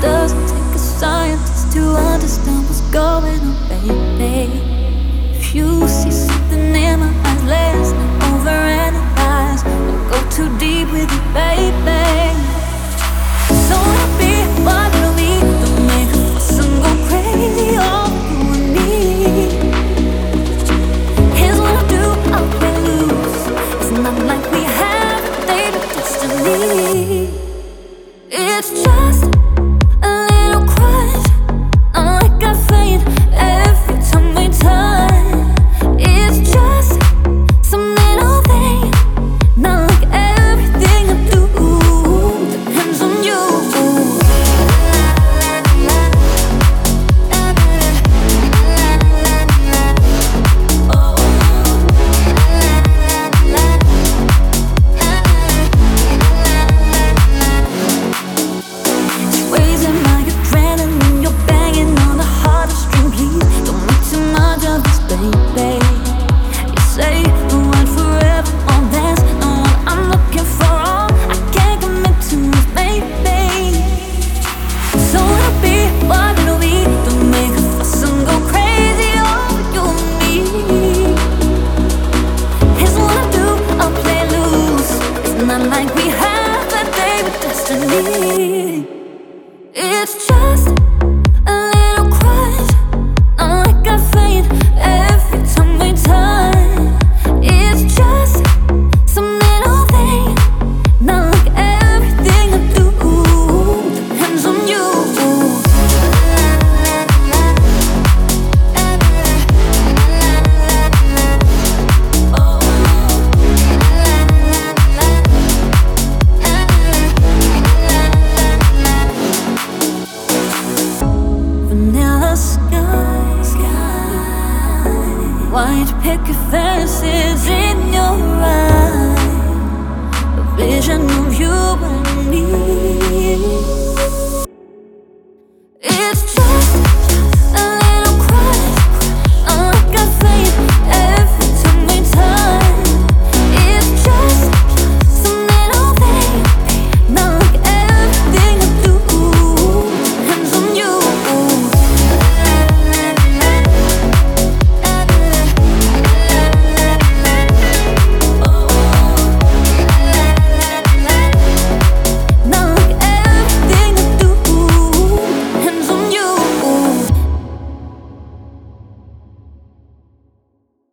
Doesn't take a scientist to understand what's going on, baby. If you see something in my eyes, let's not overanalyze. Don't go too deep with it, baby. So happy, why don't we don't make a fuss and go crazy over you and me? Here's what I'll do, I'll play loose. It's not like we have a date with destiny. It's just a little crush, not like I faint every time we touch. It's just some little thing, not like everything I do depends on you. It's raising my adrenaline, you're banging on the hardest string. Please don't make too much of this, baby. You say the word forever, oh that's not what I'm looking for. Oh, I can't commit to this, baby. So happy, why don't we don't make a fuss and go crazy over you and me? Here's what I do, I'll play loose. It's not like we have that day with destiny. It's just a little crush, not like I faint every time we touch. It's just some little thing, not like everything I do depends on you. Vanilla sky, white picket fences in your eyes, a vision of you and me.